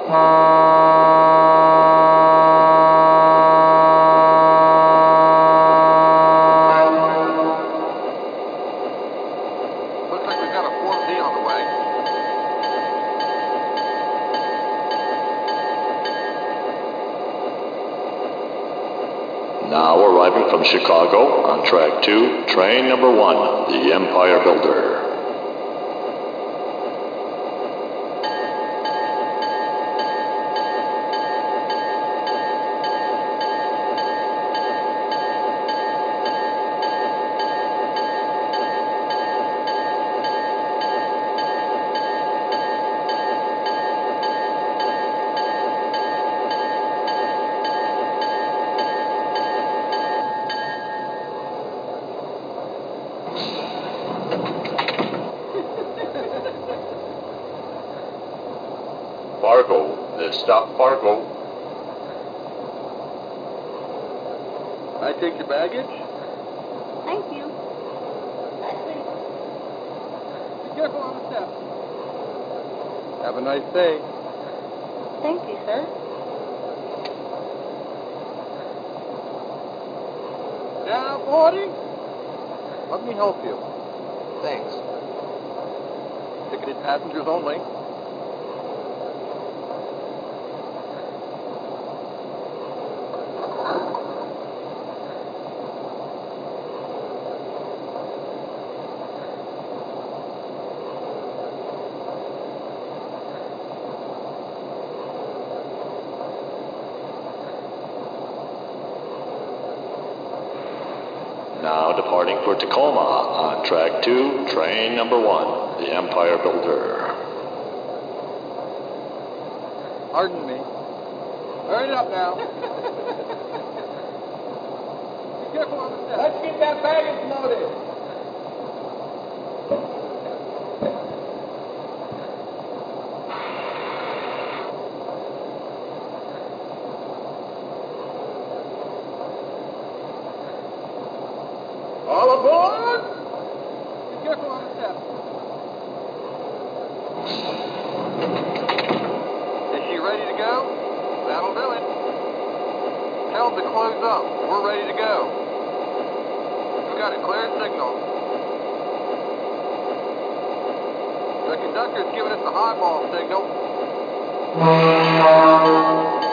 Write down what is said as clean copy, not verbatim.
Looks like we've got a Form D on the way. Now arriving from Chicago on track 2, train number 1, the Empire Builder. Fargo, stop Fargo. I take your baggage? Thank you. Be careful on the steps. Have a nice day. Thank you, sir. Down 40? Let me help you. Thanks. Ticketed passengers only. Now departing for Tacoma on track 2, train number 1, the Empire Builder. Pardon me. Hurry it up now. Be careful on the steps. Let's get that baggage loaded. All aboard! Be careful on the steps. Is she ready to go? That'll do it. Tell them to close up. We're ready to go. We've got a clear signal. The conductor's giving us the highball signal.